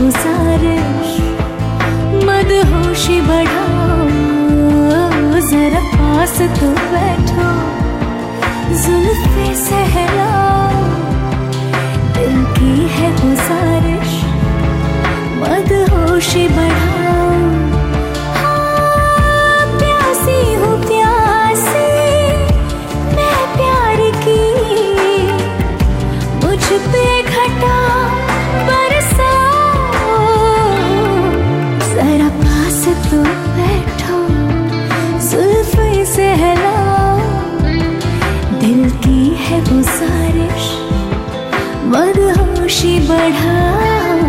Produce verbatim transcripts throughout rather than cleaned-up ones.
गुजारिश, मदहोशी बढ़ाओ, जरा पास तो बैठो, जुल्फे सहलाओ, दिल की है गुजारिश, मदहोशी बढ़ाओ। हाँ, प्यासी हूँ प्यासी मैं प्यार की, मुझ पे घटा बरसाओ, जरा पास तो बैठो, जुल्फे सहलाओ, दिल की है गुजारिश, मदहोशी बढ़ाओ।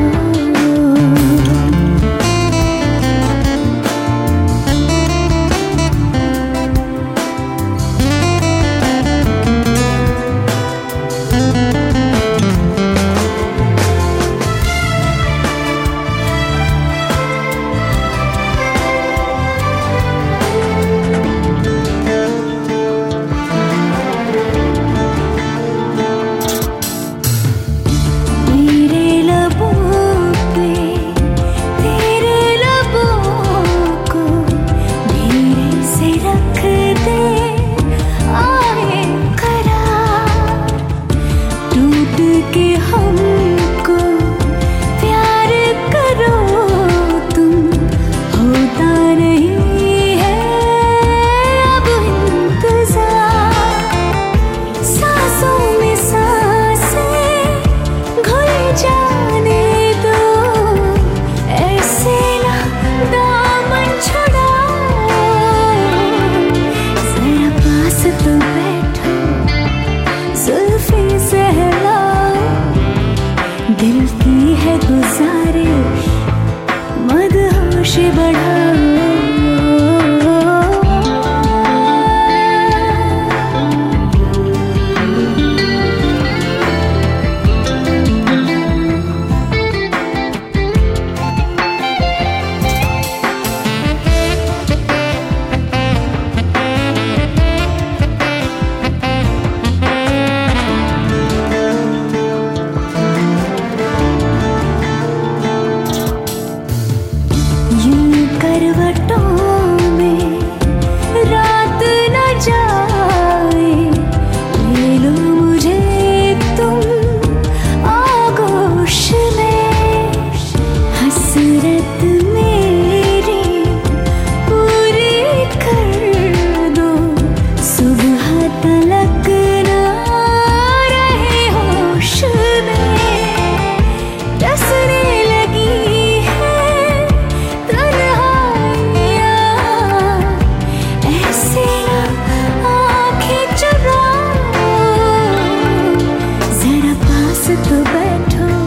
कि हमको प्यार करो तुम, होता नहीं है अब इंतजार, सांसों में सांसें घुल जाने दो, ऐसे ना दामन छुड़ाओ, जरा पास तो बैठो, जुल्फे सहलाओ, दिल की है गुजारिश, मदहोशी बढ़ाओ। करवटों में रात न जाए, ले लो मुझे तुम आगोश में, हसरत मेरी पूरी कर दो, सुबह तलक ना रहे होश में, डसने लगी तो बैठो,